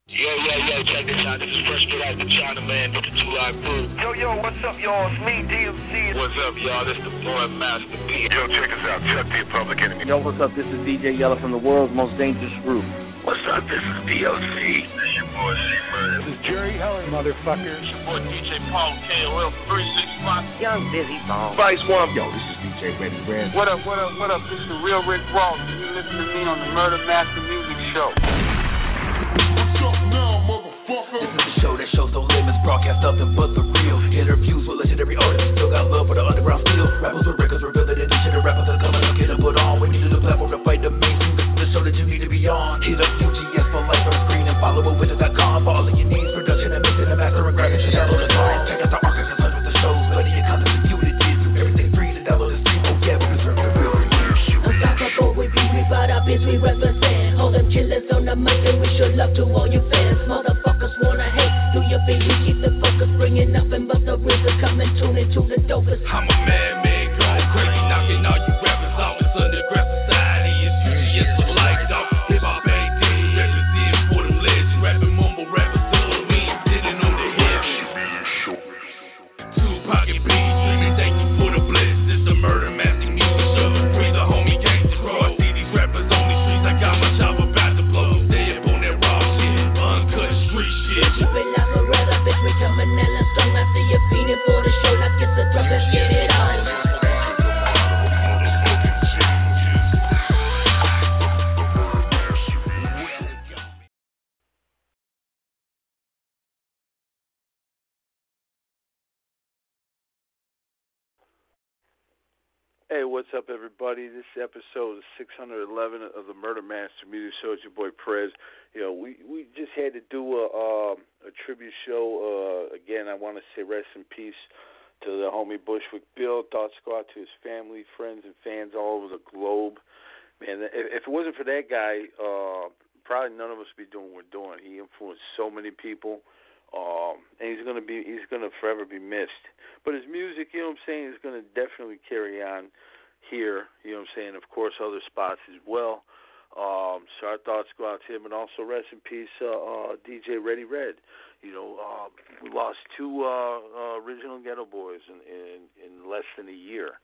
Yo, check this out. This is Fresh Get Out the China Man with the 2 Live Crew. Yo, what's up, y'all? It's me, DMC. What's up, y'all? This the boy Master P. Yo, check us out. Chuck the Public Enemy. Yo, what's up? This is DJ Yella from the world's most dangerous group. What's up? This is DLC. This your boy C-Murder. This is Jerry Heller, motherfucker. It's your boy DJ Paul KOL 365. Young Busy Bone. Vice One. Yo, this is DJ Ready Red. What up? This is the real Rick Ross. You listen to me on the Murder Master Music Show. What's up now, motherfucker? This is the show that shows no limits, broadcast nothing but the real. Interviews with legendary artists, still got love for the underground steel. Rappers with records revealing the niche, and rappers are coming up, get them put on. We needed a platform to fight the mainstream. This is the show that you need to be on. Hit up UGS for life on the screen and follow Witness.com for all of your needs. Production and mixing and mastering, graphics, and download the song. Check out the archives and hundreds of shows, plenty of content for you to dig through. Everything free to download and stream. Oh yeah, we deserve the real. Unstoppable, we be, we brought our biz, we represent. Hold them killers on the mic and we show love to all you fans. Motherfuckers wanna hate, do your thing, we keep the focus. Bringing up and bust the rhythm, come and tune into the dopest. I'm a man-made, going crazy, knocking all you rappers off. It's underground society, it's UGS for life, dog. Hip-hop AD, represent for them legends. Rapping mumble rappers, so we ain't sitting on the hill. Tupac and P.G., thank you for the blessings. It's the Murder Master Music Show. Free the homie gangsta bro. I see these rappers on these streets, I got my chopper about to blow. Stay up on that raw shit, uncut street shit. Keep it like a rather, bitch, we coming hella strong. I see you feeding for the show like it's a drug, let's get it on. Hey, what's up, everybody? This episode is 611 of the Murder Master Music Show. It's your boy Prez. You know, we just had to do a tribute show. Again, I want to say rest in peace to the homie Bushwick Bill. Thoughts go out to his family, friends, and fans all over the globe. Man, if it wasn't for that guy, probably none of us would be doing what we're doing. He influenced so many people, and he's gonna forever be missed. But his music, you know what I'm saying, is going to definitely carry on here, you know what I'm saying, of course, other spots as well. So our thoughts go out to him, and also rest in peace, DJ Ready Red. You know, we lost two original Ghetto Boys in less than a year.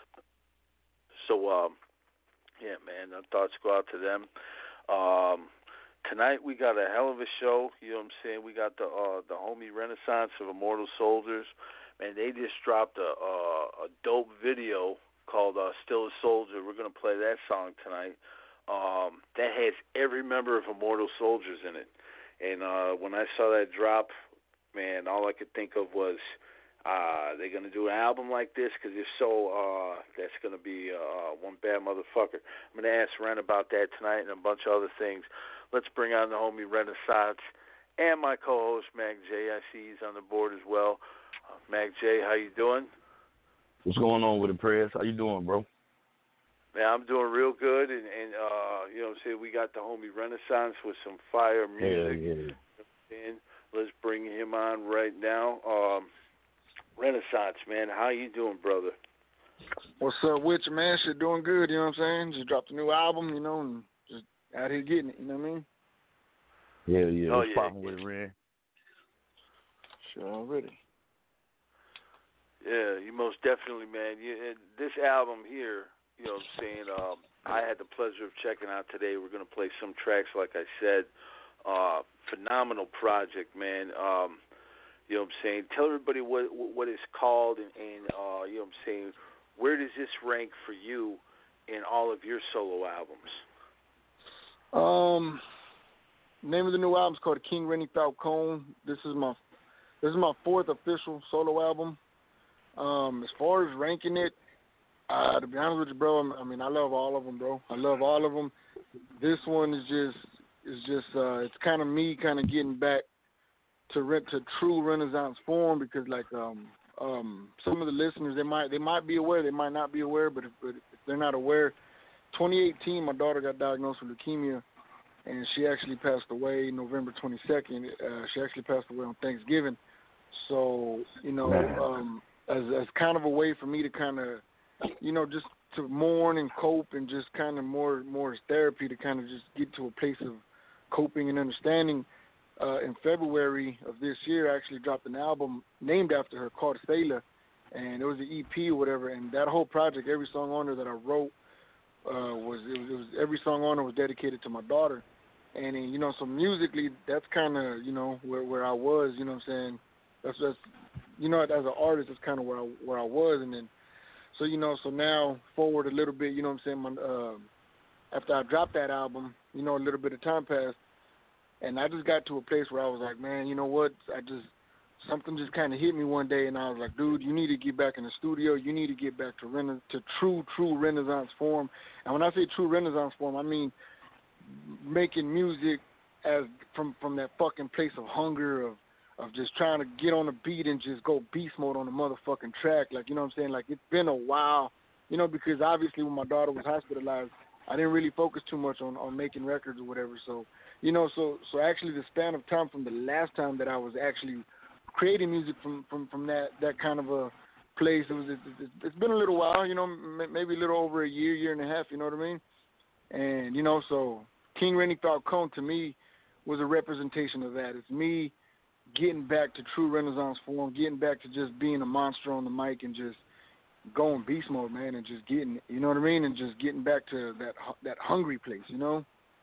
So, yeah, man, our thoughts go out to them. Tonight we got a hell of a show, you know what I'm saying. We got the homie Renaissance of Immortal Soldiers. Man, they just dropped a dope video called Still a Soldier. We're going to play that song tonight. That has every member of Immortal Soldiers in it. And when I saw that drop, man, all I could think of was, they're going to do an album like this? Because if so, that's going to be one bad motherfucker. I'm going to ask Ren about that tonight and a bunch of other things. Let's bring on the homie Renaissance and my co-host, Mac J. I see he's on the board as well. Mac J, how you doing? What's going on with the press? How you doing, bro? Man, I'm doing real good, and you know what I'm saying, we got the homie Renaissance with some fire music. Yeah. Let's bring him on right now. Renaissance, man, how you doing, brother? What's up with you, man? Shit doing good, you know what I'm saying? Just dropped a new album, you know, and just out here getting it, you know what I mean? Yeah. What's popping with it, Ren? Sure, already. Yeah, you most definitely, man. This album here, you know what I'm saying, I had the pleasure of checking out today. We're going to play some tracks, like I said. Phenomenal project, man. You know what I'm saying? Tell everybody what it's called, and you know what I'm saying, where does this rank for you in all of your solo albums? Name of the new album is called King Rennie Falcone. This is my fourth official solo album. As far as ranking it, to be honest with you, bro, I mean, I love all of them, bro. I love all of them. This one is just it's kind of me kind of getting back to true Renaissance form, because like some of the listeners, they might be aware, they might not be aware, but if they're not aware, 2018 my daughter got diagnosed with leukemia, and she actually passed away November 22nd. She actually passed away on Thanksgiving. So, you know, as kind of a way for me to kind of, you know, just to mourn and cope, and just kind of more as therapy to kind of just get to a place of coping and understanding, in February of this year, I actually dropped an album named after her called Sailor, and it was an EP or whatever. And that whole project, every song on there that I wrote, was every song on there was dedicated to my daughter. And you know, so musically, that's kind of, you know, where I was. You know what I'm saying? That's you know, as an artist, that's kind of where I was. And then, so you know, so now forward a little bit. You know what I'm saying? After I dropped that album, you know, a little bit of time passed. And I just got to a place where I was like, man, you know what? Something just kind of hit me one day, and I was like, dude, you need to get back in the studio. You need to get back to true Renaissance form. And when I say true Renaissance form, I mean making music as from that fucking place of hunger, of just trying to get on the beat and just go beast mode on the motherfucking track. Like, you know what I'm saying? Like, it's been a while, you know, because obviously when my daughter was hospitalized, I didn't really focus too much on making records or whatever. So, you know, so actually the span of time from the last time that I was actually creating music from that kind of a place, it's been a little while, you know, maybe a little over a year and a half, you know what I mean? And, you know, so King Rennie Falcone to me was a representation of that. It's me getting back to true Renaissance form, getting back to just being a monster on the mic and just going beast mode, man, and just getting, you know what I mean, and just getting back to that hungry place, you know.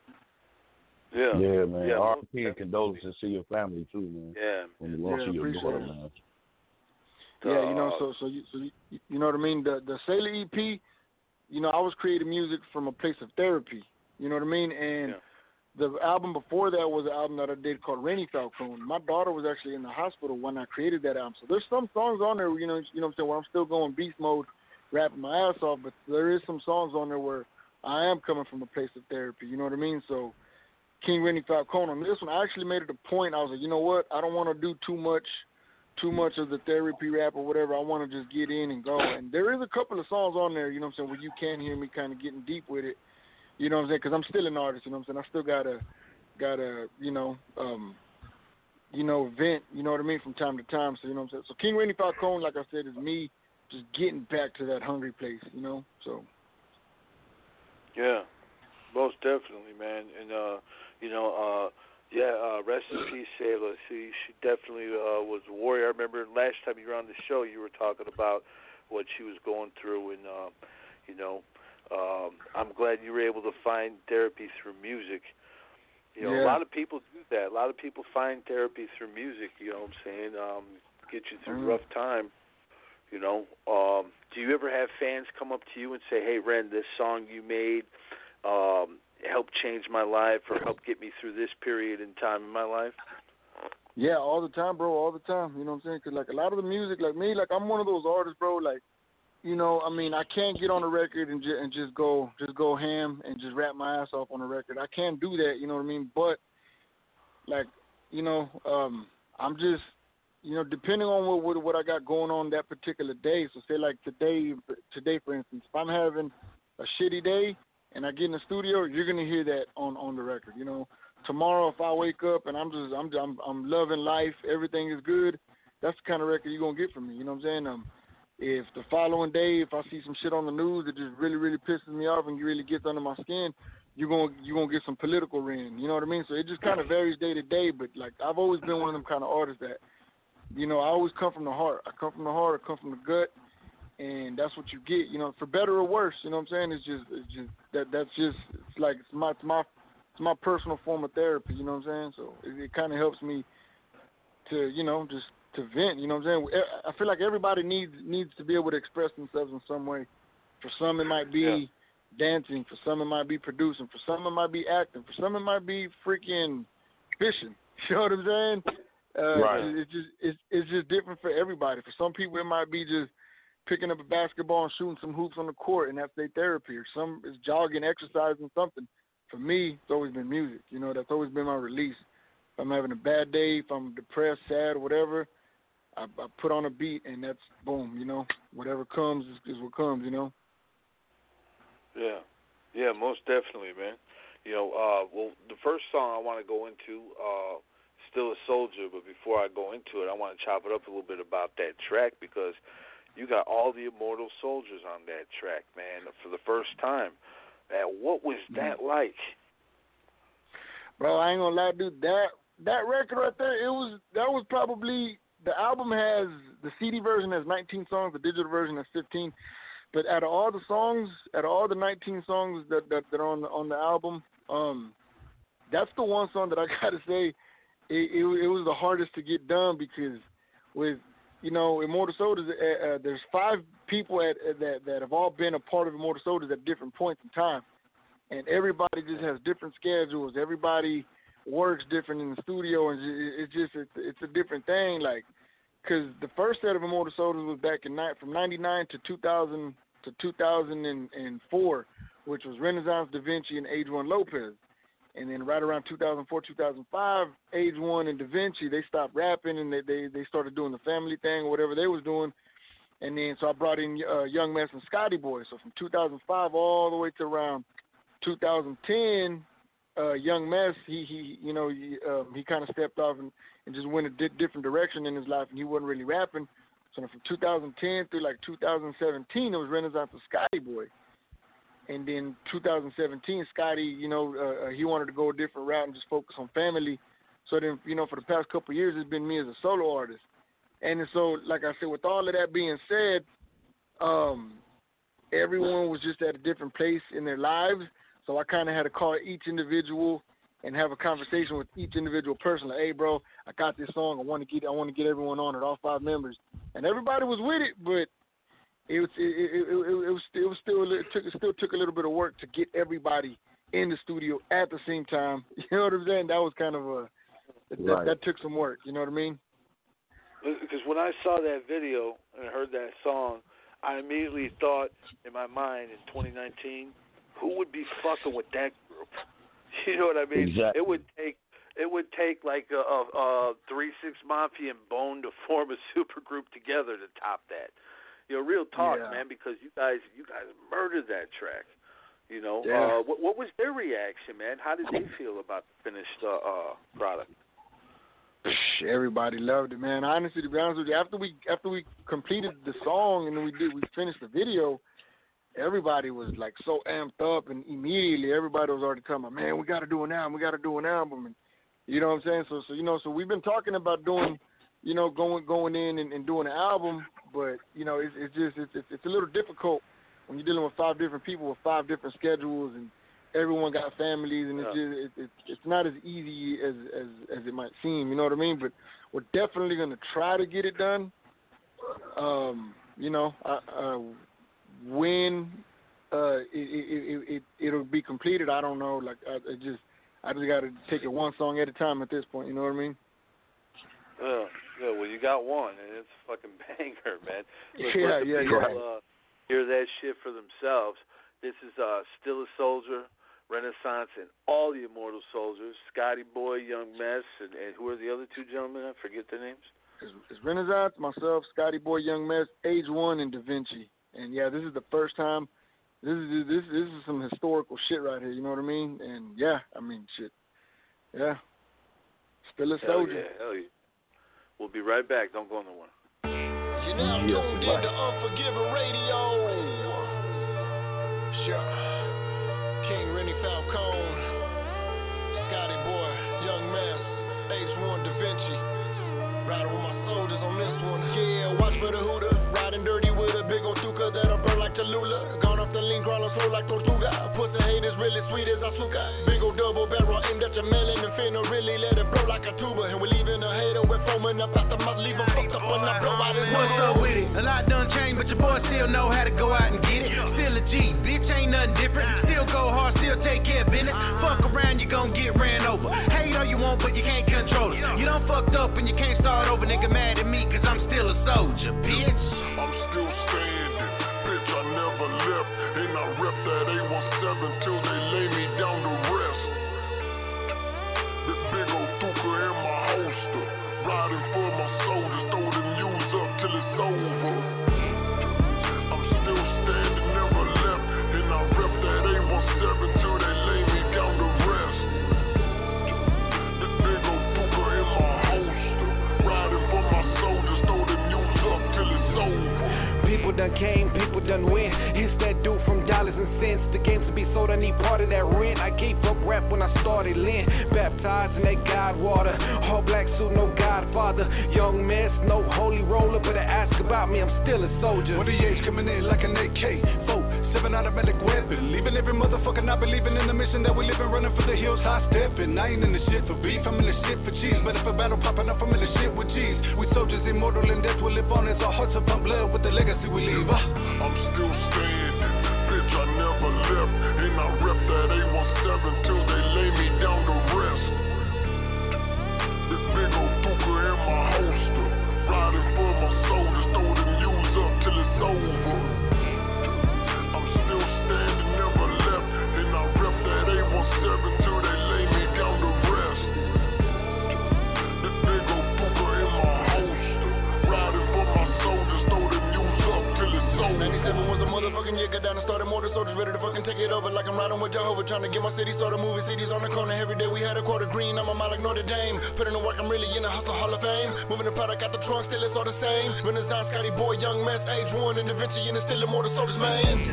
Yeah, man. Yeah, R.I.P. and condolences to your family too, man. Yeah, when you lost your daughter, man. Yeah, you know, so you know what I mean. The Sailor EP, you know, I was creating music from a place of therapy. You know what I mean, and the album before that was an album that I did called Rennie Falcone. My daughter was actually in the hospital when I created that album. So there's some songs on there, you know what I'm saying, where I'm still going beast mode, rapping my ass off, but there is some songs on there where I am coming from a place of therapy, you know what I mean? So King Rennie Falcone, on this one, I actually made it a point. I was like, you know what, I don't want to do too much of the therapy rap or whatever. I want to just get in and go. And there is a couple of songs on there, you know what I'm saying, where you can hear me kind of getting deep with it. You know what I'm saying? Because I'm still an artist, you know what I'm saying? I still gotta, you know, vent, you know what I mean, from time to time. So, you know what I'm saying? So King Rennie Falcone, like I said, is me just getting back to that hungry place, you know? So. Yeah, most definitely, man. And, you know, rest in peace, Sailor. She definitely was a warrior. I remember last time you were on the show, you were talking about what she was going through, and, you know, I'm glad you were able to find therapy through music. You know, a lot of people do that. A lot of people find therapy through music, you know what I'm saying, get you through rough time, you know. Do you ever have fans come up to you and say, hey, Ren, this song you made helped change my life or helped get me through this period in time in my life? Yeah, all the time, bro, all the time. You know what I'm saying? Because, like, a lot of the music, like me, like, I'm one of those artists, bro, like, you know, I mean, I can't get on a record and just go ham and just rap my ass off on a record. I can't do that, you know what I mean? But, like, you know, I'm just, you know, depending on what I got going on that particular day. So say like today, for instance, if I'm having a shitty day and I get in the studio, you're gonna hear that on the record. You know, tomorrow if I wake up and I'm loving life, everything is good, that's the kind of record you're gonna get from me. You know what I'm saying? If the following day, if I see some shit on the news that just really, really pisses me off and really gets under my skin, you're gonna get some political rain. You know what I mean? So it just kind of varies day to day. But like I've always been one of them kind of artists that, you know, I always come from the heart. I come from the heart. I come from the gut, and that's what you get. You know, for better or worse. You know what I'm saying? It's just it's like it's my personal form of therapy. You know what I'm saying? So it kind of helps me to, you know, just to vent, you know what I'm saying? I feel like everybody needs to be able to express themselves in some way. For some, it might be dancing. For some, it might be producing. For some, it might be acting. For some, it might be freaking fishing. You know what I'm saying? Right. It's just different for everybody. For some people, it might be just picking up a basketball and shooting some hoops on the court, and that's their therapy. Or some is jogging, exercising, something. For me, it's always been music. You know, that's always been my release. If I'm having a bad day, if I'm depressed, sad, or whatever, I put on a beat, and that's boom, you know. Whatever comes is what comes, you know. Yeah, most definitely, man. You know, well, the first song I want to go into, Still a Soldier, but before I go into it, I want to chop it up a little bit about that track because you got all the immortal soldiers on that track, man, for the first time. What was that like? Bro, I ain't gonna lie, dude. That that record right there, that was probably, the album has, the CD version has 19 songs, the digital version has 15. But out of all the songs, out of all the 19 songs that are on the album, that's the one song that I gotta say it was the hardest to get done, because with, you know, Immortal Soldiers, there's 5 people that have all been a part of Immortal Soldiers at different points in time, and everybody just has different schedules. Everybody works different in the studio, and it's a different thing. Like, because the first set of Immortal Soldiers was back from '99 to 2000 to 2004, which was Renaissance, Da Vinci, and Age One Lopez. And then right around 2004, 2005, Age One and Da Vinci, they stopped rapping and they started doing the family thing or whatever they was doing. And then so I brought in Young Mess and Scotty Boy. So from 2005 all the way to around 2010, Young Mess, he kind of stepped off and just went a different direction in his life, and he wasn't really rapping. So from 2010 through like 2017, it was Renaissance and Scotty Boy. And then 2017, Scotty, he wanted to go a different route and just focus on family. So then, for the past couple of years, it's been me as a solo artist. And so, like I said, with all of that being said, everyone was just at a different place in their lives. So I kind of had to call each individual and have a conversation with each individual person. Like, hey, bro, I got this song. I want to get everyone on it, all 5 members. And everybody was with it, but it still took a little bit of work to get everybody in the studio at the same time. You know what I'm saying? That was kind of that took some work. You know what I mean? Because when I saw that video and heard that song, I immediately thought in my mind in 2019, who would be fucking with that group? You know what I mean? Exactly. It would take like a 3-6 Mafia and Bone to form a super group together to top that. Real talk, man, because you guys murdered that track. What was their reaction, man? How did they feel about the finished product? Everybody loved it, man. Honestly, to be honest with you, after we completed the song and we finished the video, everybody was like so amped up, and immediately everybody was already telling me, man, we got to do an album. And you know what I'm saying? So we've been talking about doing, going in and doing an album, but it's a little difficult when you're dealing with 5 different people with 5 different schedules, and everyone got families, and it's not as easy as it might seem. You know what I mean? But we're definitely gonna try to get it done. When it'll be completed, I don't know. Like I just got to take it one song at a time at this point. You know what I mean? Yeah. Well, you got one, and it's a fucking banger, man. Yeah. Hear that shit for themselves. This is Still a Soldier, Renaissance, and all the Immortal Soldiers. Scotty Boy, Young Mess, and who are the other 2 gentlemen? I forget their names. It's Renaissance, myself, Scotty Boy, Young Mess, Age One, and Da Vinci. And yeah, this is the first time. This is some historical shit right here. You know what I mean? And yeah, shit. Yeah. Still a soldier. Hell yeah. We'll be right back. Don't go nowhere. You're now tuned in to Unforgiven Radio. Sure. King Rennie Falcone, Scotty Boy, Young Mess, H1 Da Vinci. Riding with my soldiers on this one. Yeah, watch for the hooter. Riding dirty with a big old Stuka that'll burn like Tallulah. Gone off the lean, crawling slow like Tortuga. Pussy haters really sweet as Asuka. Big old double barrel aimed at your melon and finna really let it blow like a tuba. And we leaving a hater with foaming up out the mouth. Leave him fucked up when I blow out his What's up with it? A lot done changed, but your boy still know how to go out and get it. Still a G, bitch, ain't nothing different. Still go hard, still take care of business. Fuck around, you gon' get ran over. Hate all you want, but you can't control it. You done fucked up and you can't start over. Nigga mad at me, cause I'm still a soldier, bitch. I'm still standing, bitch, I never left. And I rep that A17 till they lay me down to rest. Big old Tuka in my holster. Riding for my soldiers, throw them U's up till it's over. I'm still standing, never left. And I rep that A17 till they lay me down to rest. Big old Tuka in my holster. Riding for my soldiers, throw them U's up till it's over. People done came, people done win. It's that dude from dollars and cents. The games to be sold, I need part of that rent. I gave up rap when I started Lent. Baptized in that God water. All black suit, no Godfather. Young mess, no holy roller. Better ask about me, I'm still a soldier. With the age coming in like an AK. 4-7 automatic weapon. Leaving every motherfucker not believing in the mission that we live in. Running for the hills, high stepping. I ain't in the shit for beef, I'm in the shit for cheese. But if a battle popping up, I'm in the shit with G's. We soldiers immortal and death will live on. It's our hearts of pump blood with the legacy we leave. I'm still standing, bitch, I never left. And I rep that A17 till they lay me down to rest. This big old Duka in my holster. Riding for my soldiers, throw them U's up till it's over. I'm still standing, never left. And I rep that A17 till they lay me down to rest. This big old Duka in my holster. Riding for my soldiers, throw them U's up till it's over. 97 was a motherfucking year, got down and started more soldiers ready to fucking take it over. Like I'm riding with Jehovah, trying to get my city started moving CDs on the corner. Every day we had a quarter green, I'm a mile like Notre Dame. Put in the work, I'm really in the hustle Hall of Fame. Moving the product out the trunk, still it's all the same. Renaissance, Scotty Boy, Young Mess, Age 1, and Da Vinci, and it's still the more the soldiers, man.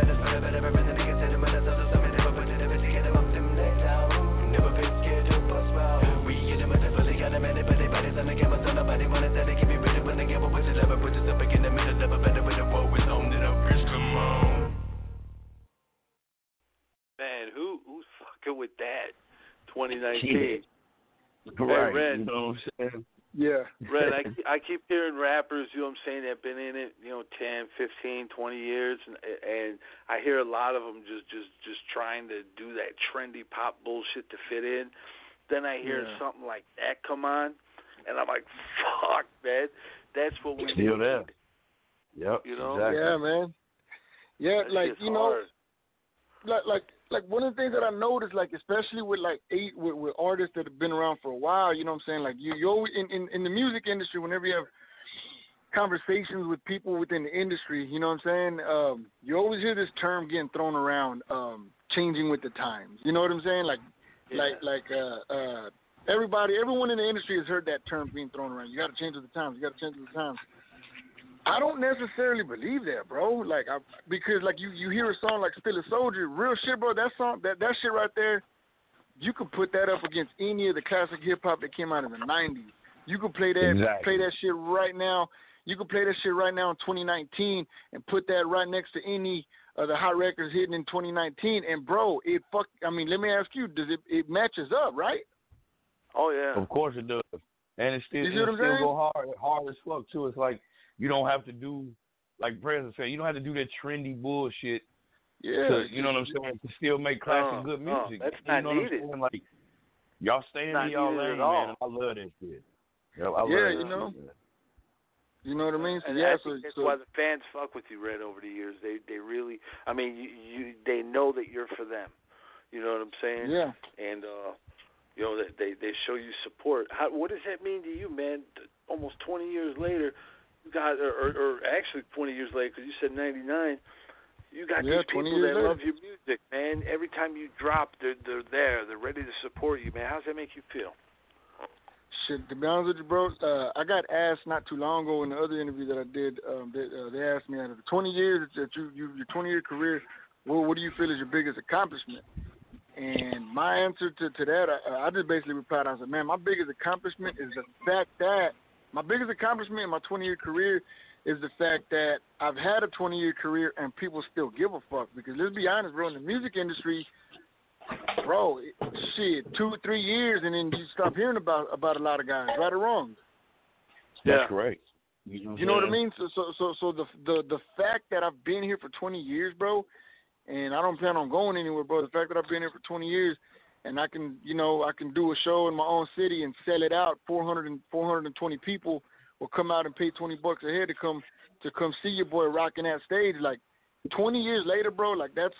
Never been scared to bust out. We in the mother fully got a man, but they bodies on the camera, so nobody wanna say they keep me ready when they give up what you never put yourself back in the middle, never better when the war is on, then up, bitch, come on. Man, who's fucking with that? 2019. Right, Red, you know what I'm saying? Yeah. Red, I keep hearing rappers, you know what I'm saying, that have been in it, 10, 15, 20 years, and I hear a lot of them just trying to do that trendy pop bullshit to fit in. Then I hear something like that come on, and I'm like, fuck, man, that's what we still need. there. Yep. You know? Exactly. Yeah, man. Yeah, that like, you know, hard. like one of the things that I noticed, like especially with with artists that have been around for a while, you know what I'm saying? Like you always in the music industry, whenever you have conversations with people within the industry, you know what I'm saying? You always hear this term getting thrown around, changing with the times. You know what I'm saying? Everyone in the industry has heard that term being thrown around. You got to change with the times. You got to change with the times. I don't necessarily believe that, bro. Because you hear a song like "Still a Soldier," real shit, bro. That song, that shit right there, you could put that up against any of the classic hip hop that came out in the '90s. You could play that shit right now. You could play that shit right now in 2019 and put that right next to any of the hot records hitting in 2019. And bro, let me ask you, does it matches up, right? Oh yeah. Of course it does, and it still go hard as fuck too. It's like, you don't have to do, like President said, you don't have to do that trendy bullshit. Yeah. You know what I'm saying? To still make classic good music. That's not needed. What I'm saying? Like, y'all stay in y'all lane, man. I love that shit. Yep, I love that you know. Shit. You know what I mean? So, and I think that's why the fans fuck with you, Red, over the years. They really, I mean, they know that you're for them. You know what I'm saying? Yeah. And they show you support. What does that mean to you, man? Almost 20 years later, you got, or actually 20 years later, because you said 99. You got these people that love your music, man. Every time you drop, they're there. They're ready to support you, man. How does that make you feel? Shit, to be honest with you, bro, I got asked not too long ago in the other interview that I did. They asked me, out of the 20 years that your 20-year career, what do you feel is your biggest accomplishment? And my answer to that, I just basically replied. I said, man, my biggest accomplishment is the fact that my biggest accomplishment in my 20-year career is the fact that I've had a 20-year career and people still give a fuck. Because let's be honest, bro, in the music industry, bro, shit, 2-3 years and then you stop hearing about a lot of guys, right or wrong. That's correct. You know what I mean? So the fact that I've been here for 20 years, bro, and I don't plan on going anywhere, bro. The fact that I've been here for 20 years and I can do a show in my own city and sell it out, 420 people will come out and pay $20 a head to come see your boy rocking that stage. Like 20 years later, bro, like that's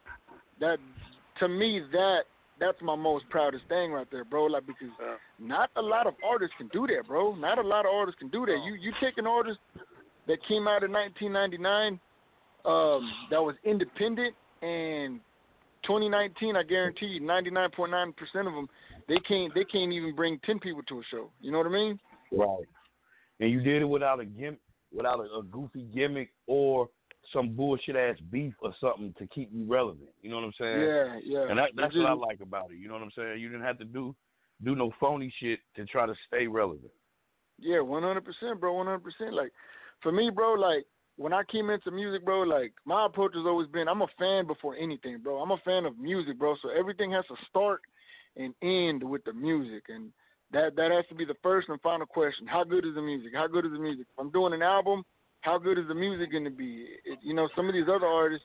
to me that's my most proudest thing right there, bro. Like, because not a lot of artists can do that, bro. Not a lot of artists can do that. You take an artist that came out in 1999 that was independent, and 2019, I guarantee you, 99.9% of them, they can't even bring 10 people to a show. You know what I mean? Right. And you did it without a goofy gimmick or some bullshit ass beef or something to keep you relevant. You know what I'm saying? Yeah. And that's what I like about it. You know what I'm saying? You didn't have to do no phony shit to try to stay relevant. Yeah, 100%, bro, 100%. Like, for me, bro, like, when I came into music, bro, like, my approach has always been, I'm a fan before anything, bro. I'm a fan of music, bro, so everything has to start and end with the music, and that has to be the first and final question. How good is the music? How good is the music? If I'm doing an album, how good is the music going to be? Some of these other artists,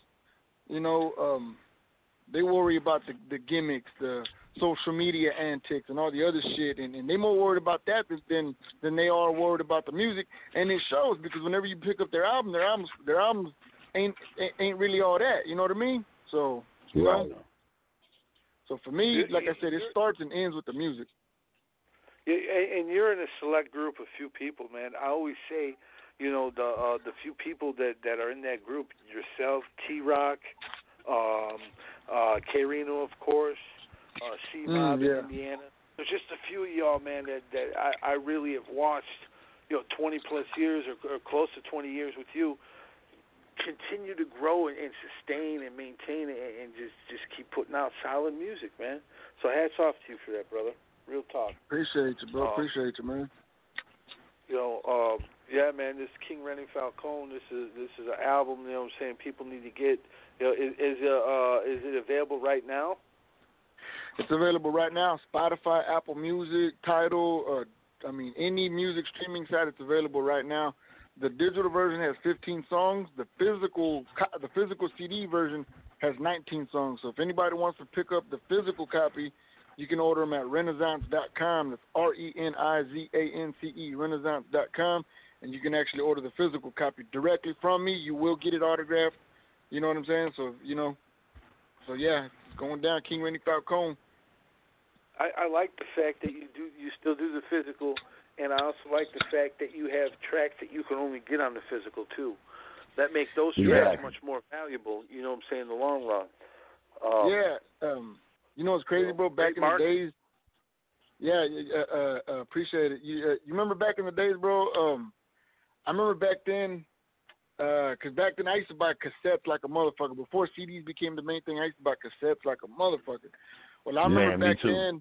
they worry about the gimmicks, the social media antics, and all the other shit, and they more worried about that than they are worried about the music, and it shows because whenever you pick up their albums ain't really all that. You know what I mean? So, you know. So for me, like I said, it starts and ends with the music. Yeah, and you're in a select group of few people, man. I always say, the few people that are in that group, yourself, T-Rock, K-Rino, of course, C-Mob in Indiana. There's just a few of y'all, man, that I really have watched, 20 plus years or close to 20 years with you, continue to grow and sustain and maintain and just keep putting out solid music, man. So hats off to you for that, brother. Real talk. Appreciate you, bro. Appreciate you, man. Yeah, man. This King Rennie Falcone. This is an album. You know what I'm saying? People need to get. Is it available right now? It's available right now. Spotify, Apple Music, Tidal. Any music streaming site. It's available right now. The digital version has 15 songs. The physical CD version has 19 songs. So if anybody wants to pick up the physical copy, you can order them at Renaissance.com. That's RENIZANCE, Renaissance.com. And you can actually order the physical copy directly from me. You will get it autographed. You know what I'm saying? So, So, yeah, it's going down. King Rennie Falcone. I like the fact that you still do the physical, and I also like the fact that you have tracks that you can only get on the physical, too. That makes those tracks much more valuable, you know what I'm saying, in the long run. It's crazy, bro? Back in the days. Yeah, appreciate it. You remember back in the days, bro? I remember back then, because back then I used to buy cassettes like a motherfucker. Before CDs became the main thing, I used to buy cassettes like a motherfucker. Well, I remember back then.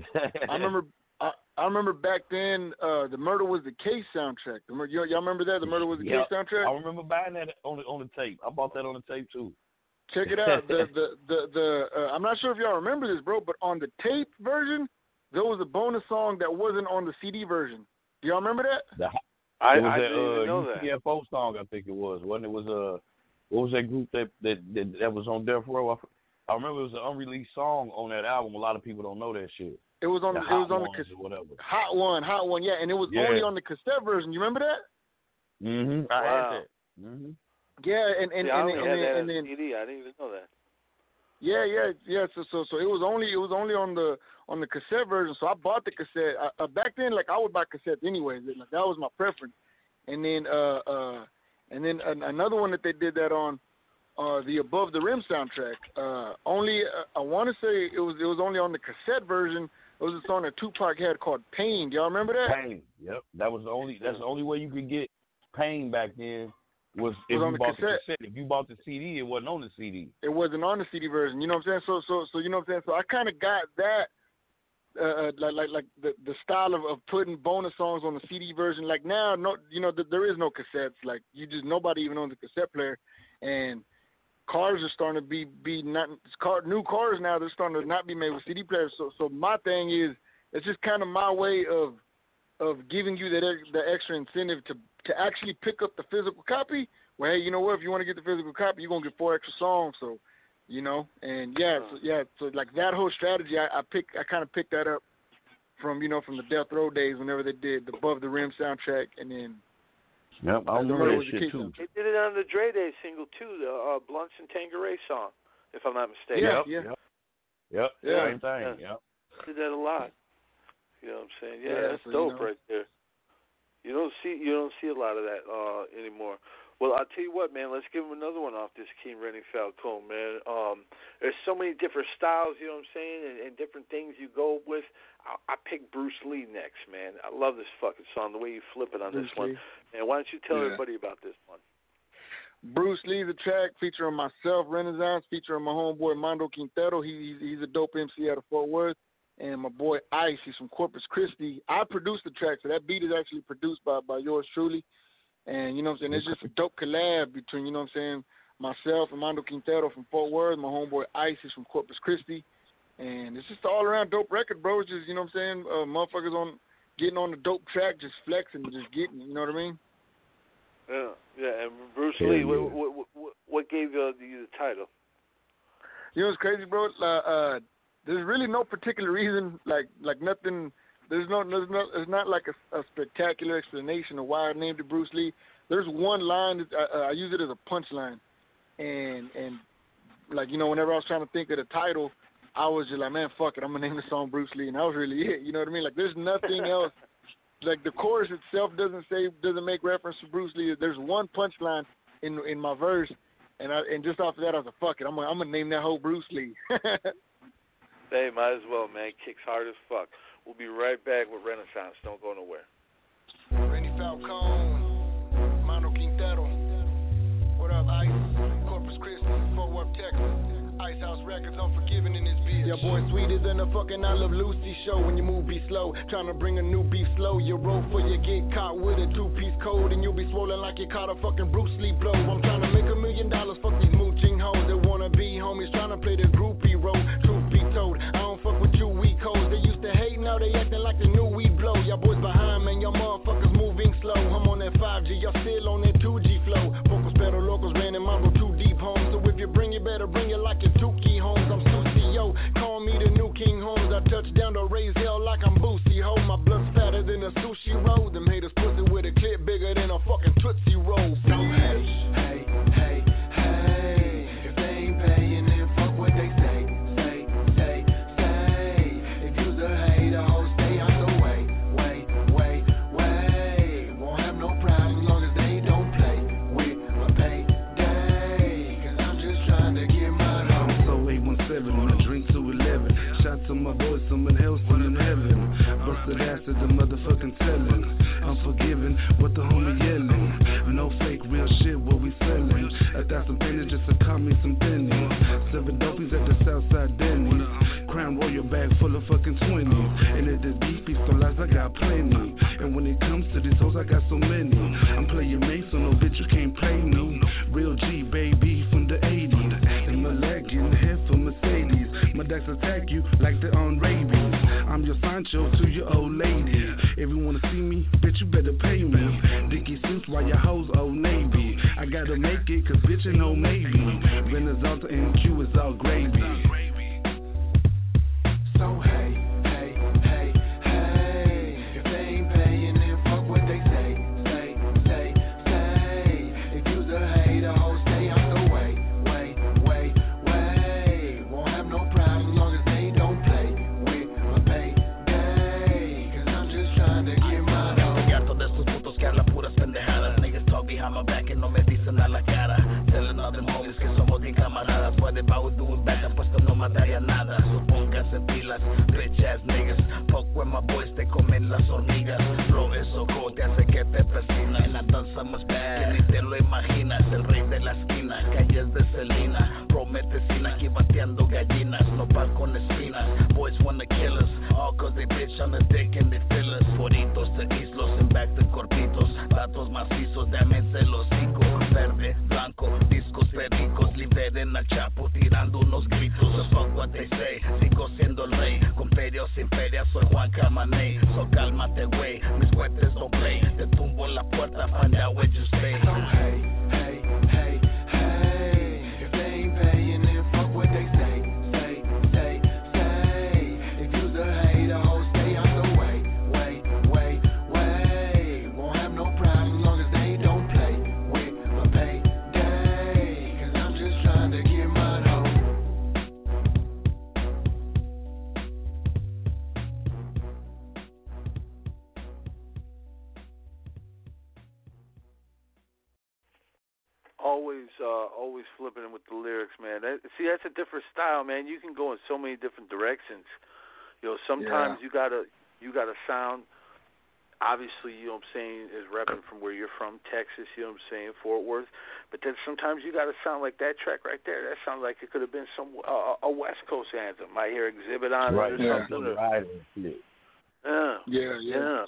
I remember back then. The Murder Was the Case soundtrack. Y'all remember that? The Murder Was the Case soundtrack. I remember buying that on the tape. I bought that on the tape too. Check it out. I'm not sure if y'all remember this, bro, but on the tape version, there was a bonus song that wasn't on the CD version. Do y'all remember that? I didn't even know that. UTFO song, I think it was. Wasn't it? What was that group that was on Death Row? I remember it was an unreleased song on that album. A lot of people don't know that shit. It was on the cassette. Hot One, yeah, and it was only on the cassette version. You remember that? Mhm. I had that. Mhm. Yeah, and then I didn't even know that. Yeah. So it was only on the cassette version. So I bought the cassette. Back then, like I would buy cassettes anyways. Like that was my preference. And then another one that they did that on, the Above the Rim soundtrack. I want to say it was only on the cassette version. It was a song that Tupac had called Pain. Do y'all remember that? Pain. Yep. That's the only way you could get Pain back then. Was if you bought the cassette. If you bought the CD, it wasn't on the CD. It wasn't on the CD version. You know what I'm saying? So you know what I'm saying? So I kind of got that, like the style of putting bonus songs on the CD version. Like now, there is no cassettes. Like nobody even owns a cassette player, and cars are starting to be new cars now. They're starting to not be made with CD players. So my thing is, it's just kind of my way of giving you the extra incentive to actually pick up the physical copy. Well, hey, you know what? If you want to get the physical copy, you're gonna get 4 extra songs. So, so like that whole strategy, I kind of picked that up from the Death Row days whenever they did the Above the Rim soundtrack, and then. Yep, I remember that shit too. They did it on the Dre Day single too, the Blunts and Tanqueray song, if I'm not mistaken. Yep. Same thing. Yep. Did that a lot. You know what I'm saying? Yeah, that's dope right there. You don't see a lot of that anymore. Well, I'll tell you what, man. Let's give him another one off this King Rennie Falcone, man. There's so many different styles, you know what I'm saying, and different things you go with. I picked Bruce Lee next, man. I love this fucking song, the way you flip it on this one. And why don't you tell everybody about this one? Bruce Lee's a track featuring myself, Renaissance, featuring my homeboy Mondo Quintero. He's a dope MC out of Fort Worth. And my boy Ice, he's from Corpus Christi. I produced the track, so that beat is actually produced by yours truly. And, you know what I'm saying, it's just a dope collab between, you know what I'm saying, myself and Mondo Quintero from Fort Worth, my homeboy Ice is from Corpus Christi. And it's just an all-around dope record, bro. It's just, you know what I'm saying, motherfuckers getting on the dope track, just flexing, just getting it, you know what I mean? Yeah, and Bruce Lee, what gave you the title? You know what's crazy, bro? There's really no particular reason, like nothing. There's not like a spectacular explanation of why I named it Bruce Lee. There's one line that I use it as a punchline, and like, you know, whenever I was trying to think of the title, I was just like, man, fuck it, I'm gonna name the song Bruce Lee, and that was really it. You know what I mean? Like, there's nothing else. Like, the chorus itself doesn't make reference to Bruce Lee. There's one punchline in my verse, and just off of that, I was like, fuck it, I'm gonna name that whole Bruce Lee. Hey, might as well, man. Kicks hard as fuck. We'll be right back with Renaissance. Don't go nowhere. Rennie Falcone, Mondo Quintero. What up, Ice? Corpus Christi, Fort Worth, Texas. Ice House Records, Unforgiven in this bitch. Yeah, boy, sweeter than a fucking I Love Lucy show. When you move, be slow. Trying to bring a new beef slow. You roll for you get caught with a two-piece code, and you'll be swollen like you caught a fucking Bruce Lee blow. I'm trying to make $1 million. Fuck these mooching hoes that wanna be homies. Trying to play the groupie role. Truth be told, I don't fuck with you weak hoes. They used to hate, now they acting like they knew we'd blow. Y'all boys behind, man. Y'all motherfuckers moving slow. I'm on that 5G, y'all still on that 2G flow. Focus better locals, ran in Mambo too deep home. So if you bring it, better bring it like your Tukey homes. I'm Susie, yo. Call me the new King Holmes. I touch down to raise hell like I'm Boosie. Ho, my blood's fatter than a sushi roll. Them haters pussy with a clip bigger than a fucking Tootsie Roll. So hey. If they ain't paying, then fuck what they say. If you's a hater, ho, stay out the way. Won't have no problem as long as they don't play with my payday. Cause I'm just trying to get mine home. I'm so 817, when I drink to 11. Shout to my boys, someone else in heaven. Busted ass at the motherfucking telling. I'm forgiving what the homie yelling. No fake, real shit, what we selling. 1,000 pennies just to call me some pennies. 7 dopies at the Southside Denny's. Crown Royal bag full of fucking 20s. And at the deep piece of lies, I got plenty. And when it comes to these hoes, I got so many. I'm playing Mason, no bitch, you can't play me. Real G, baby, from the 80s. And my leg in the head for Mercedes. My decks attack you like they're on rabies. I'm your Sancho to your old lady. If you wanna see me, bitch, you better pay me. Dickie suits while your hoes Old Navy. I gotta make it, cause bitch ain't no maybe. Renaissance and Q is all gravy. So hey. If they ain't paying, then fuck what they say. If you's a hater, ho, stay out the way. Won't have no problem as long as they don't play with my payday. Cause I'm just trying to get mine on. Estoy harto de estos putos que hablan puras pendejadas. Niggas talk behind my back and no me dicen a la cara. Telling all them homies que somos bien camaradas. What about doing bad? Apuesto no mataría nada. Pónganse pilas, bitch ass niggas. Fuck when my boys te comen las hormigas. Flow eso go, te hace que te persina. En la danza más bad, que ni te lo imaginas. El rey de la esquina, calles de Selena. Prometecina, aquí bateando gallinas. No par con espinas, boys wanna kill us. All cause they bitch on the dick and they fill us. Bonitos de islos, en back de cortitos. Datos macizos, dámense los cinco. Verde, blanco, discos pericos. Liberen al Chapo tirando unos gritos. So fuck what they say, sigo siendo el rey. Con feria o sin feria, soy Juan Camaney. So cálmate, güey, mis cohetes don't play. Te tumbo la puerta, find out where you stay. So hey. If they ain't paying, then fuck what they say. If you's a hater, ho, stay out the way. Won't have no problem as long as they don't play with my payday. Cause I'm just trying to get mine home. Always flipping with the lyrics, man. That's a different style, man. You can go in so many different directions. You know, sometimes you gotta sound obviously, you know what I'm saying, is repping from where you're from, Texas, you know what I'm saying, Fort Worth. But then sometimes you got to sound like that track right there. That sounds like it could have been some a West Coast anthem. I hear Exhibit on it or something. Yeah.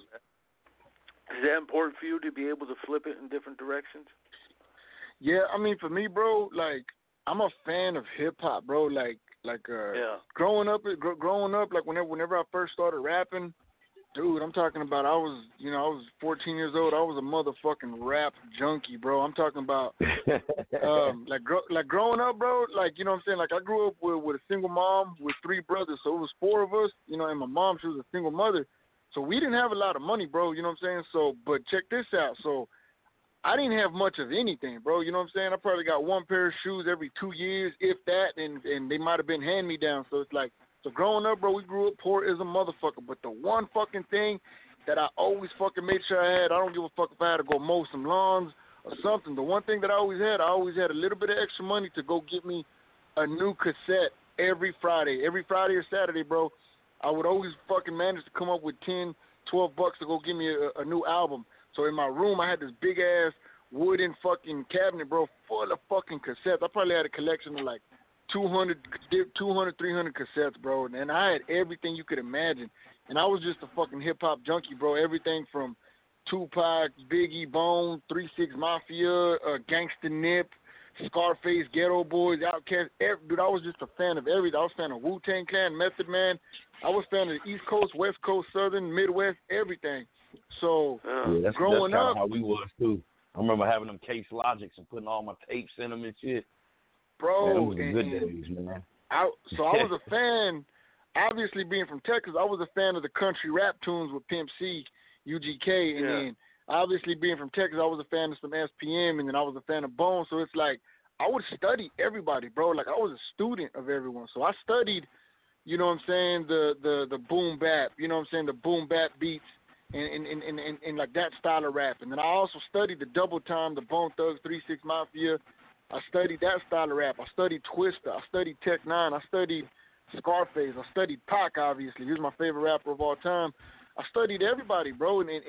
Is that important for you to be able to flip it in different directions? Yeah, I mean, for me, bro, like, I'm a fan of hip-hop, bro. Like growing up, like, whenever I first started rapping, dude, I'm talking about I was 14 years old. I was a motherfucking rap junkie, bro. I'm talking about, growing up, bro, like, you know what I'm saying? Like, I grew up with a single mom with 3 brothers, so it was 4 of us, you know, and my mom, she was a single mother. So we didn't have a lot of money, bro, you know what I'm saying? So, but check this out. So I didn't have much of anything, bro, you know what I'm saying? I probably got 1 pair of shoes every 2 years, if that, and they might have been hand-me-down. So it's like, so growing up, bro, we grew up poor as a motherfucker. But the one fucking thing that I always fucking made sure I had, I don't give a fuck if I had to go mow some lawns or something. The one thing that I always had a little bit of extra money to go get me a new cassette every Friday. Every Friday or Saturday, bro, I would always fucking manage to come up with $10, $12 to go get me a new album. So in my room, I had this big-ass wooden fucking cabinet, bro, full of fucking cassettes. I probably had a collection of like 200, 300 cassettes, bro. And I had everything you could imagine. And I was just a fucking hip-hop junkie, bro. Everything from Tupac, Biggie, Bone, 3 6 Mafia, Gangsta Nip, Scarface, Ghetto Boys, Outkast. Dude, I was just a fan of everything. I was a fan of Wu-Tang Clan, Method Man. I was a fan of the East Coast, West Coast, Southern, Midwest, everything. So that's growing up, how we was too. I remember having them Case Logics and putting all my tapes in them and shit. Bro, man, those were good days, man. I was a fan. Obviously, being from Texas, I was a fan of the country rap tunes with Pimp C, UGK, and then obviously being from Texas, I was a fan of some SPM, and then I was a fan of Bone. So it's like I would study everybody, bro. Like I was a student of everyone. So I studied, you know what I'm saying, the boom bap, you know what I'm saying, the boom bap beats. And like that style of rap. And then I also studied the Double Time, the Bone Thugs, 3 6 Mafia. I studied that style of rap. I studied Twista. I studied Tech Nine. I studied Scarface. I studied Pac, obviously. He was my favorite rapper of all time. I studied everybody, bro. And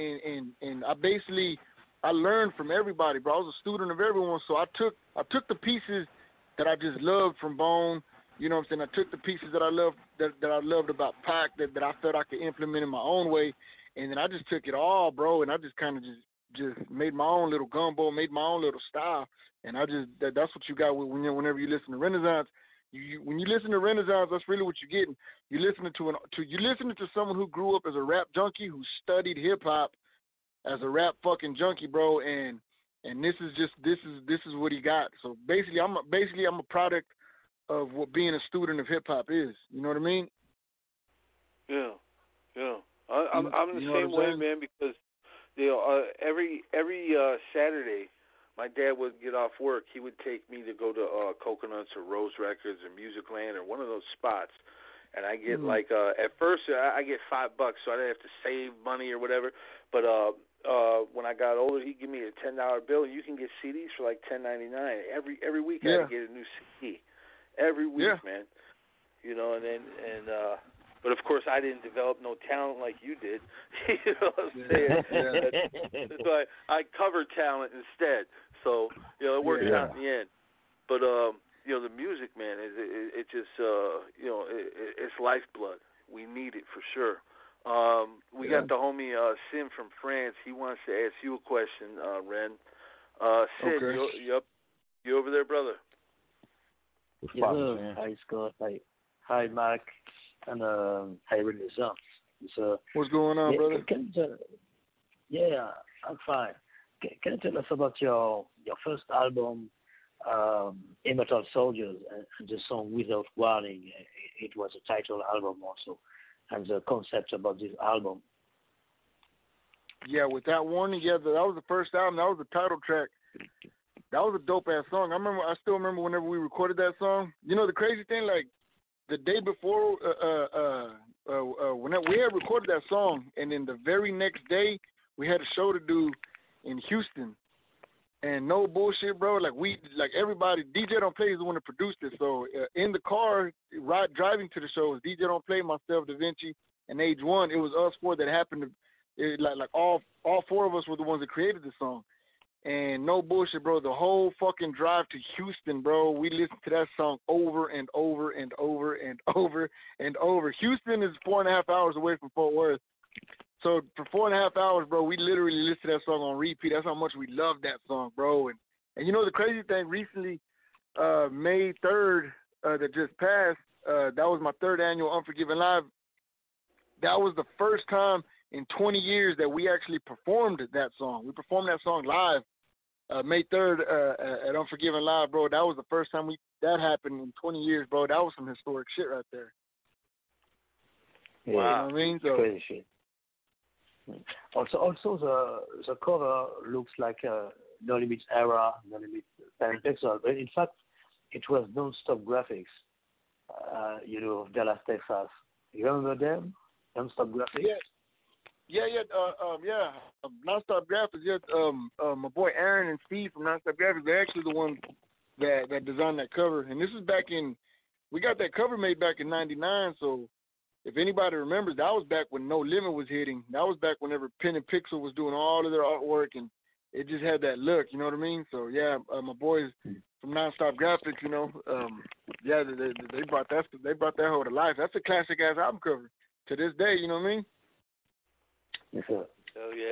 I learned from everybody, bro. I was a student of everyone. So I took the pieces that I just loved from Bone. You know what I'm saying? I took the pieces that I loved about Pac that I felt I could implement in my own way. And then I just took it all, bro, and I just kind of just made my own little gumbo, made my own little style, and that's what you got whenever you listen to Renaissance. When you listen to Renaissance, that's really what you're getting. You're listening to someone who grew up as a rap junkie, who studied hip hop as a rap fucking junkie, bro, and this is what he got. So basically, I'm a product of what being a student of hip hop is. You know what I mean? Yeah. I'm the same way, man, because every Saturday, my dad would get off work. He would take me to go to Coconuts or Rose Records or Musicland or one of those spots, and I get at first I get $5, so I didn't have to save money or whatever. But when I got older, he'd give me a $10 bill, and you can get CDs for like $10.99 every week. I had to get a new CD every week, man. You know, but, of course, I didn't develop no talent like you did. You know what I'm saying? So I covered talent instead. So, you know, it worked out in the end. But, you know, the music, man, it just, you know, it's lifeblood. We need it for sure. We got the homie Sim from France. He wants to ask you a question, Ren. Sid, you over there, brother? Yeah, hi, Scott. Hi, Mark. And hi, Renaissance. What's going on, brother? I'm fine. Can you tell us about your first album, Immortal Soldiers, and the song Without Warning? It was a title album also, and the concept about this album. Yeah, Without Warning. Yeah, that was the first album. That was the title track. That was a dope ass song. I still remember whenever we recorded that song. You know the crazy thing, like, the day before, when we had recorded that song, and then the very next day, we had a show to do in Houston. And no bullshit, bro. Like everybody, DJ Don't Play is the one that produced it. So in the car, driving to the show, was DJ Don't Play, myself, Da Vinci, and Age One. It was us four that happened Like all four of us were the ones that created the song. And no bullshit, bro, the whole fucking drive to Houston, bro, we listened to that song over and over and over and over and over. Houston is 4.5 hours away from Fort Worth. So for 4.5 hours, bro, we literally listened to that song on repeat. That's how much we love that song, bro. And you know the crazy thing, recently, May 3rd, that just passed, that was my 3rd annual Unforgiven Live. That was the first time in 20 years that we actually performed that song. We performed that song live May 3rd at Unforgiven Live, bro. That was the first time that happened in 20 years, bro. That was some historic shit right there. Yeah, you know what I mean? So, crazy shit. Also the cover looks like No Limits era, No Limits Parent Pixel, but in fact it was Non-Stop Graphics, of Dallas, Texas. You remember them? Non-Stop Graphics? Yeah. Non-Stop Graphics. Yeah, my boy Aaron and Steve from Non-Stop Graphics. They're actually the ones that designed that cover. And this is we got that cover made back in '99. So if anybody remembers, that was back when No Limit was hitting. That was back whenever Pen and Pixel was doing all of their artwork, and it just had that look. You know what I mean? So yeah, my boys from Non-Stop Graphics. They brought that whole to life. That's a classic ass album cover to this day. You know what I mean? Yes, sir. Oh yeah.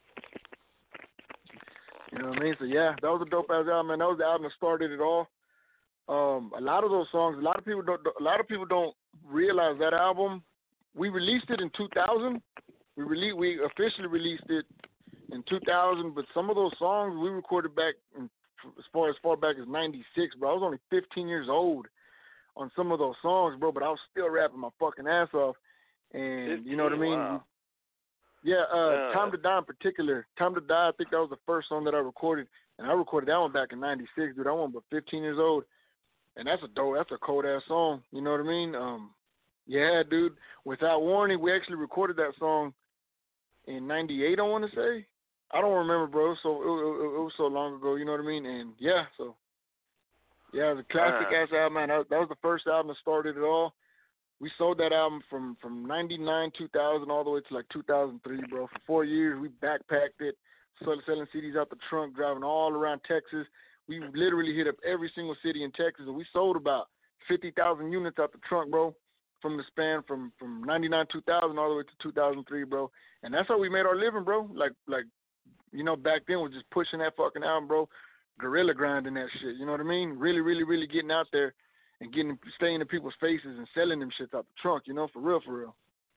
You know what I mean? So yeah, that was a dope ass album, man. That was the album that started it all. A lot of those songs, a lot of people don't realize that album. We released it in 2000. We officially released it in 2000, but some of those songs we recorded back as far back as '96, bro. I was only 15 years old on some of those songs, bro, but I was still rapping my fucking ass off. And you know what I mean? Wow. Yeah, Time to Die in particular. Time to Die, I think that was the first song that I recorded, and I recorded that one back in '96, dude. I was but 15 years old, and that's a cold ass song. You know what I mean? Yeah, dude. Without Warning, we actually recorded that song in '98. I want to say. I don't remember, bro. So it was so long ago. You know what I mean? And yeah, so yeah, it was a classic ass album, man. That was the first album that started it all. We sold that album from 99, 2000, all the way to like 2003, bro. For 4 years, we backpacked it, selling CDs out the trunk, driving all around Texas. We literally hit up every single city in Texas, and we sold about 50,000 units out the trunk, bro, from the span from 99, 2000, all the way to 2003, bro. And that's how we made our living, bro. Like back then, we're just pushing that fucking album, bro, guerrilla grinding that shit. You know what I mean? Really, really, really getting out there and staying in people's faces and selling them shits out the trunk, for real.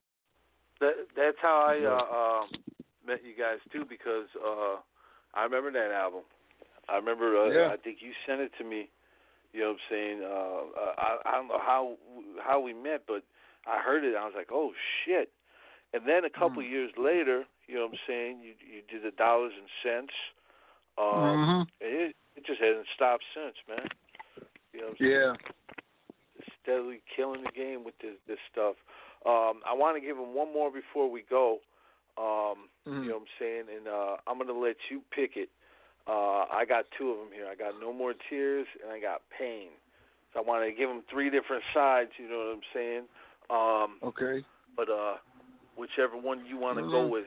That's how I met you guys too, because I remember that album. I remember I think you sent it to me. You know what I'm saying? I don't know how we met, but I heard it. I was like, oh shit! And then a couple years later, you know what I'm saying? You did the Dollars and Cents. And it just hasn't stopped since, man. You know what I'm saying? Steadily killing the game with this stuff. I want to give him one more before we go. You know what I'm saying? And I'm going to let you pick it. I got two of them here. I got No More Tears and I got Pain. So I want to give them three different sides, you know what I'm saying? Okay. But whichever one you want to go with.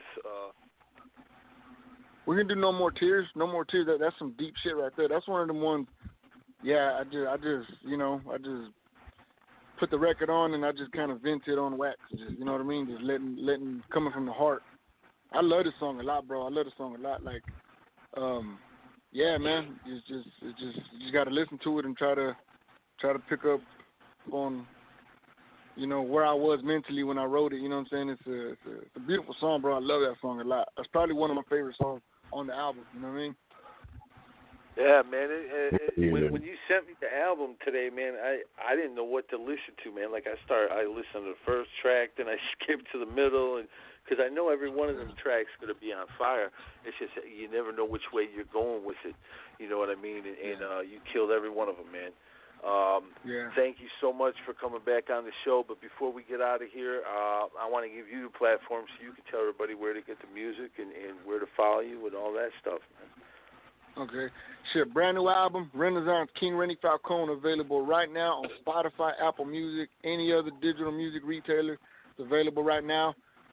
We're going to do No More Tears. No More Tears, that's some deep shit right there. That's one of them ones, I just put the record on and I just kind of vented on wax. Just, you know what I mean? Just letting coming from the heart. I love this song a lot, bro. I love this song a lot. Like, man, you just got to listen to it and try to pick up on, where I was mentally when I wrote it. You know what I'm saying? It's a beautiful song, bro. I love that song a lot. That's probably one of my favorite songs on the album. You know what I mean? Yeah, man. When you sent me the album today, man, I didn't know what to listen to, man. Like I listened to the first track, then I skipped to the middle, and because I know every one of them tracks going to be on fire. It's just you never know which way you're going with it. You know what I mean? And you killed every one of them, man. Thank you so much for coming back on the show. But before we get out of here, I want to give you the platform so you can tell everybody where to get the music and where to follow you and all that stuff, man. Okay. Shit, brand new album, Renaissance, King Rennie Falcone, available right now on Spotify, Apple Music, any other digital music retailer. It's available right now.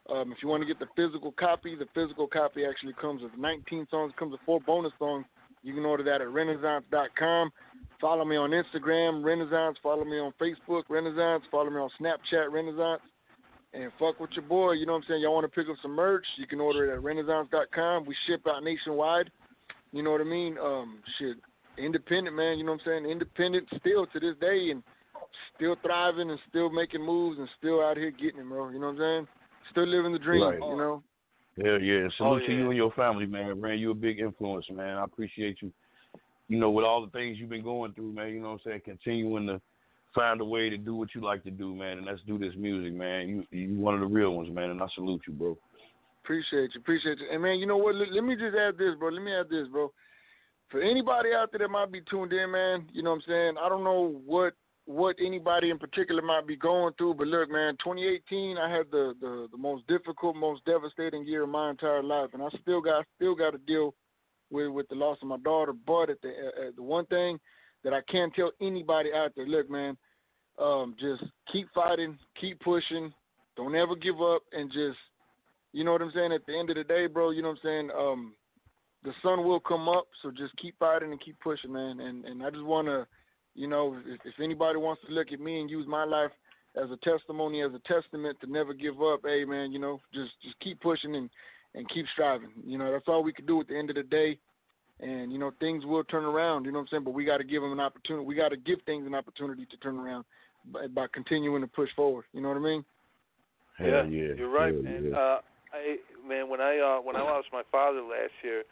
If you want to get the physical copy actually comes with 19 songs, comes with 4 bonus songs. You can order that at Renaissance.com. Follow me on Instagram, Renaissance. Follow me on Facebook, Renaissance. Follow me on Snapchat, Renaissance. And fuck with your boy, you know what I'm saying? Y'all want to pick up some merch, you can order it at Renaissance.com. We ship out nationwide. You know what I mean? Shit, independent, man, you know what I'm saying? Independent still to this day and still thriving and still making moves and still out here getting it, bro. You know what I'm saying? Still living the dream, right. You know? Hell yeah. Salute to you and your family, man. Man, you a big influence, man. I appreciate you. You know, with all the things you've been going through, man, you know what I'm saying, continuing to find a way to do what you like to do, man, and let's do this music, man. You one of the real ones, man, and I salute you, bro. Appreciate you. And, man, you know what? Let me just add this, bro. For anybody out there that might be tuned in, man, you know what I'm saying, I don't know what anybody in particular might be going through, but look, man, 2018, I had the most difficult, most devastating year of my entire life, and I still got to deal with the loss of my daughter. But the one thing that I can tell anybody out there, look, man, just keep fighting, keep pushing, don't ever give up, and just, you know what I'm saying, at the end of the day, bro, you know what I'm saying, the sun will come up, so just keep fighting and keep pushing, man, and I just want to, you know, if anybody wants to look at me and use my life as a testimony, as a testament to never give up, hey, man, you know, just keep pushing and keep striving. You know, that's all we can do at the end of the day. And, you know, things will turn around, you know what I'm saying? But we got to give them an opportunity. We got to give things an opportunity to turn around by continuing to push forward. You know what I mean? Yeah, you're right, man. Yeah. When I lost my father last year,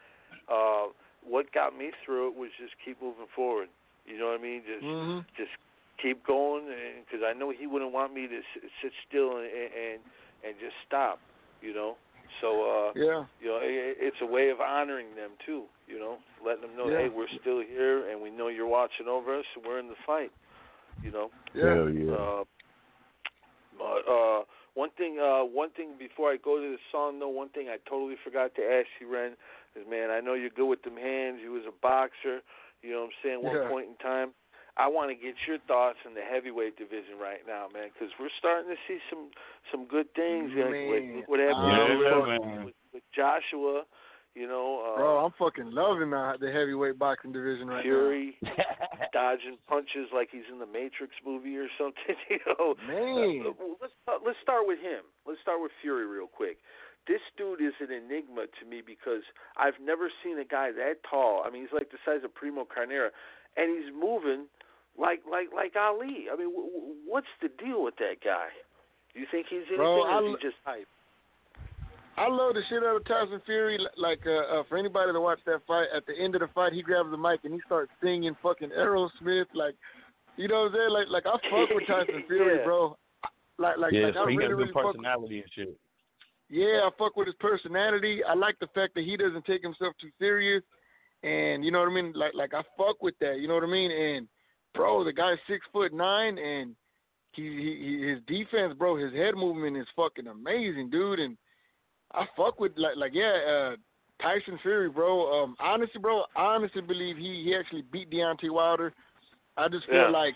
what got me through it was just keep moving forward. You know what I mean? Just keep going, because I know he wouldn't want me to sit still and just stop. You know, so you know, it's a way of honoring them too. You know, letting them know, hey, we're still here, and we know you're watching over us, and we're in the fight. You know. Yeah. But one thing before I go to the song, though, one thing I totally forgot to ask you, Ren, is, man, I know you're good with them hands. You was a boxer. You know what I'm saying? One point in time, I want to get your thoughts in the heavyweight division right now, man, because we're starting to see some good things. Like what happened with Joshua? You know, bro, I'm fucking loving the heavyweight boxing division right Fury, now. Fury dodging punches like he's in the Matrix movie or something. You know, man. Let's start with him. Let's start with Fury real quick. This dude is an enigma to me because I've never seen a guy that tall. I mean, he's like the size of Primo Carnera, and he's moving like Ali. I mean, what's the deal with that guy? Do you think he's anything, or is he just hype? I love the shit out of Tyson Fury. Like, for anybody that watched that fight, at the end of the fight, he grabs the mic and he starts singing fucking Aerosmith. Like, you know what I'm saying? Like I fuck with Tyson Fury, bro. Like so I he really, got really good personality and shit. Yeah, I fuck with his personality. I like the fact that he doesn't take himself too serious, and you know what I mean. Like I fuck with that. You know what I mean. And bro, the guy's 6'9", and he his defense, bro, his head movement is fucking amazing, dude. And I fuck with Tyson Fury, bro. Honestly, bro, I honestly believe he actually beat Deontay Wilder. I just feel like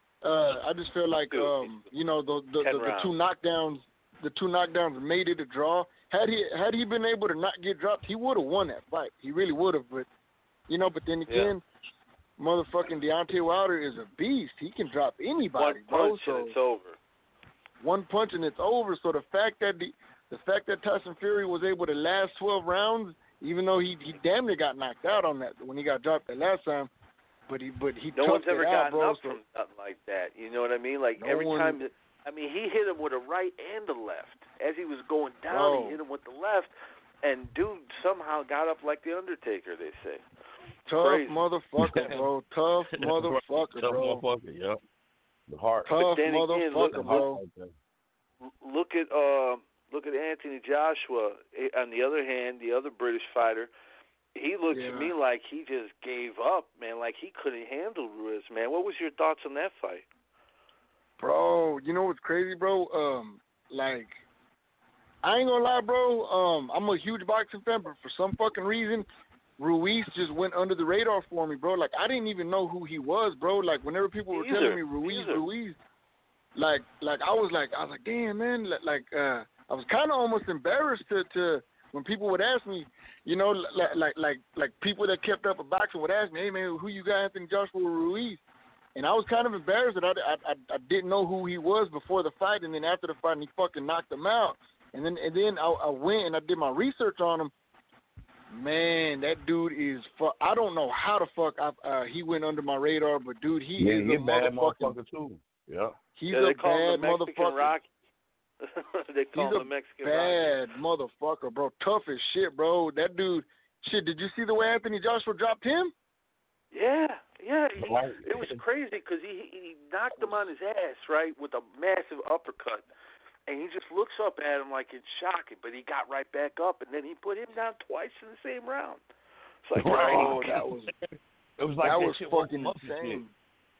you know, the two knockdowns. The two knockdowns made it a draw. Had he been able to not get dropped, he would have won that fight. He really would have. But you know, but then again, motherfucking Deontay Wilder is a beast. He can drop anybody, One punch and it's over. One punch and it's over. So the fact that Tyson Fury was able to last 12 rounds, even though he damn near got knocked out on that when he got dropped that last time, but he no one's ever gotten bro, up from something like that. You know what I mean? Like every time. I mean, he hit him with a right and a left. As he was going down, he hit him with the left, and dude somehow got up like the Undertaker, they say. Tough motherfucker, bro. Tough motherfucker, bro. Tough motherfucker, yep. The heart. Tough motherfucker, bro. Look at Anthony Joshua. On the other hand, the other British fighter, he looked to me like he just gave up, man. Like he couldn't handle Ruiz, man. What was your thoughts on that fight? Bro, you know what's crazy, bro? Like, I ain't gonna lie, bro. I'm a huge boxing fan, but for some fucking reason, Ruiz just went under the radar for me, bro. Like, I didn't even know who he was, bro. Like, whenever people were telling me Ruiz, like I was like, damn, man. was kind of almost embarrassed to when people would ask me, you know, like people that kept up with boxing would ask me, hey man, who you got, Anthony Joshua Ruiz? And I was kind of embarrassed that I didn't know who he was before the fight, and then after the fight, he fucking knocked him out. And then I went and I did my research on him. Man, that dude is I don't know how the fuck he went under my radar, but dude, he is a bad motherfucker too. Yeah. He's a bad motherfucker. Rock. They call him the Mexican bad Rock. motherfucker, bro. Tough as shit, bro. That dude. Shit, did you see the way Anthony Joshua dropped him? Yeah. It was crazy because he knocked him on his ass, right, with a massive uppercut. And he just looks up at him like it's shocking, but he got right back up, and then he put him down twice in the same round. It's like, that was fucking insane.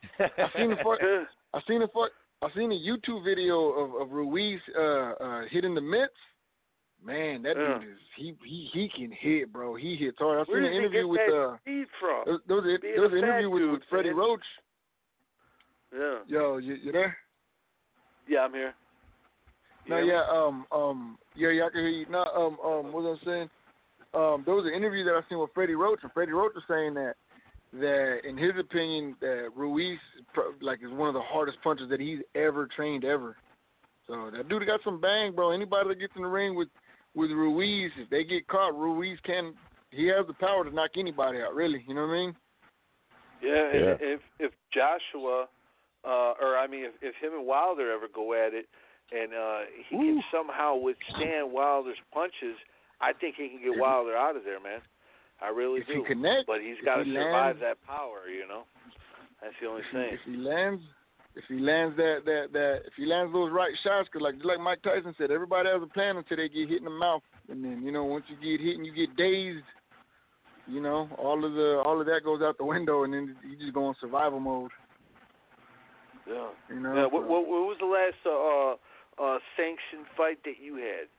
I seen a YouTube video of Ruiz hitting the mitts. Man, that dude is he can hit, bro. He hits hard. I seen an interview with speed from? There was an interview with Freddie Roach. Yeah. Yo, you there? Yeah, I'm here. No, yeah, I can hear you. No, what was I saying? There was an interview that I seen with Freddie Roach, and Freddie Roach was saying that in his opinion, that Ruiz is one of the hardest punchers that he's ever trained ever. So that dude got some bang, bro. Anybody that gets in the ring with Ruiz, if they get caught, Ruiz he has the power to knock anybody out, really. You know what I mean? Yeah, and if Joshua, if him and Wilder ever go at it, and he can somehow withstand Wilder's punches, I think he can get Wilder out of there, man. I really do. But he's got to survive that power, you know. That's the only thing. If he lands those right shots, cause like Mike Tyson said, everybody has a plan until they get hit in the mouth, and then once you get hit and you get dazed, all of that goes out the window, and then you just go in survival mode. Yeah. What was the last sanctioned fight that you had?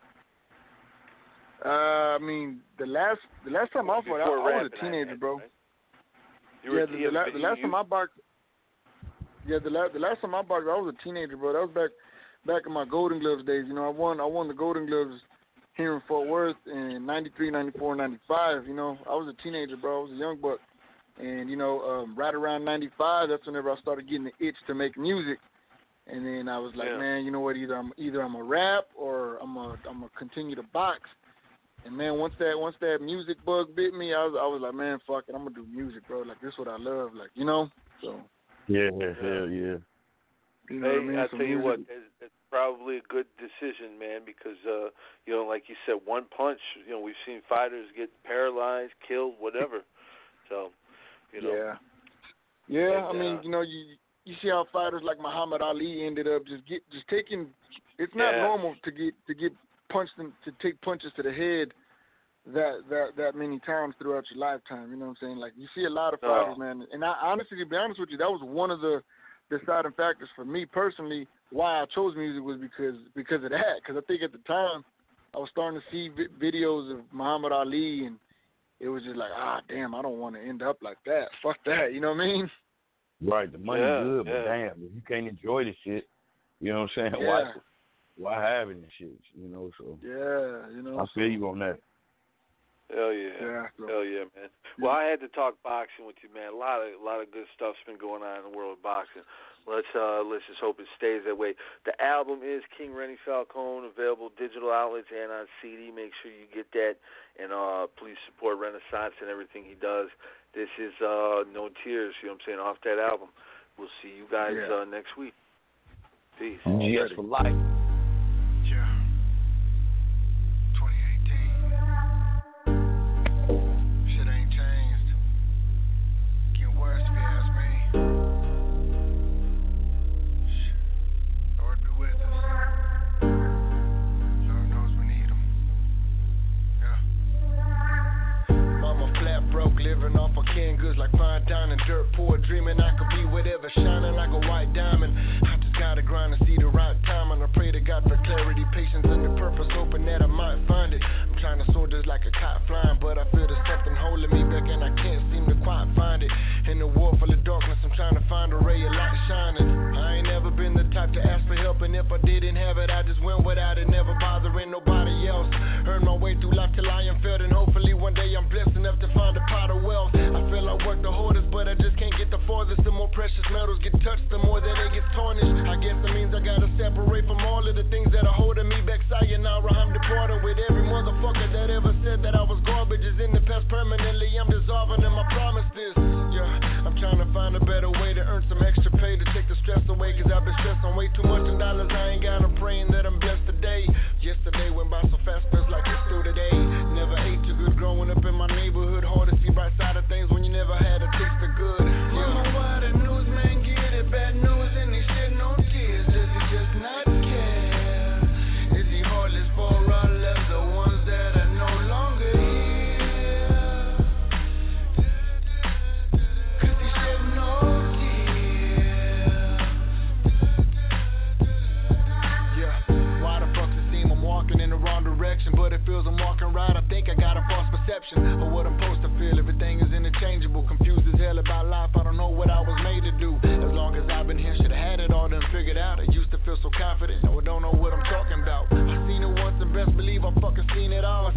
The last time I fought, I was a teenager, bro. Right? The last time I boxed. Yeah, the last time I boxed, I was a teenager, bro. That was back in my Golden Gloves days. I won the Golden Gloves here in Fort Worth in 93, 94, 95. I was a teenager, bro. I was a young buck. And, right around 95, that's whenever I started getting the itch to make music. And then I was like, man, you know what? Either I'm a rap or I'm a continue to box. And man, once that music bug bit me, I was like, man, fuck it, I'm gonna do music, bro. Like, this is what I love, So. Yeah, hell yeah. You know what I mean? I tell you what, it's probably a good decision, man, because like you said, one punch. We've seen fighters get paralyzed, killed, whatever. So, Yeah. Yeah, and, you see how fighters like Muhammad Ali ended up just taking. It's not normal to get punched to take punches to the head that many times throughout your lifetime. You know what I'm saying? Like, you see a lot of fighters, man. And I honestly, to be honest with you, that was one of the deciding factors for me personally why I chose music was because of that. Because I think at the time I was starting to see videos of Muhammad Ali, and it was just like, damn, I don't want to end up like that. Fuck that. You know what I mean? Right, the money's good, but damn, if you can't enjoy the shit, you know what I'm saying? Yeah. Why having the shit, so. Yeah, I feel you on that. Hell yeah. Hell yeah, man. Well, I had to talk boxing with you, man. A lot of good stuff's been going on in the world of boxing. Let's just hope it stays that way. The album is King Rennie Falcone, available digital outlets and on CD. Make sure you get that, and please support Renaissance and everything he does. This is No Tears, you know what I'm saying, off that album. We'll see you guys next week. Peace. Yes, for life. Yeah. 2018. Shit ain't changed. Getting worse if you ask me. Lord be with us. Lord knows we need him. Yeah. Mama flat broke, living off of canned goods like fine dining, dirt poor, dreaming I could be whatever, shining like a white diamond. I just gotta grind to see the right time, and I pray to God for clarity, patience, and the purpose, hoping that I might find it. I'm trying to soar just like a kite flying, but I feel there's something holding me back, and I can't seem to quite find it. In the world full of darkness, I'm trying to find a ray of light shining. I ain't never been the type to ask for help, and if I didn't have it, I just went without it, never bothered. way through life till I am filled, and hopefully one day I'm blessed enough to find a pot of wealth. I feel I work the hardest, but I just can't get the farthest. The more precious metals get touched, the more that they get tarnished. I guess it means I gotta separate from all of the things that are holding me back. Sayonara, I'm departing with every motherfucker that ever said that I was garbage. Is in the past permanently, I'm dissolving and I promise this. Yeah, I'm trying to find a better way to earn some extra pay to take the stress away, cause I've been stressed on way too much in dollars. I ain't got, I'm praying that I'm blessed today. Yesterday went by so fast, feels like it's still today. Never ate too good growing up in my neighborhood. Hard to see bright side of things when you never had a taste of good. Mama, why the newsman get it? Bad news and they shedding on tears. Does he just not care? Is he heartless for our left, the ones that are no longer here? Cause he shedding no tears. Yeah, why the fuck it seem I'm walking in the wrong direction, but it feels I'm walking right? I think I got a false perception of what I'm supposed to feel. Everything is interchangeable, confused as hell about life. I don't know what I was made to do. As long as I've been here, should've had it all done figured out. I used to feel so confident, now I don't know what I'm talking about. I seen it once and best believe I fucking seen it all. I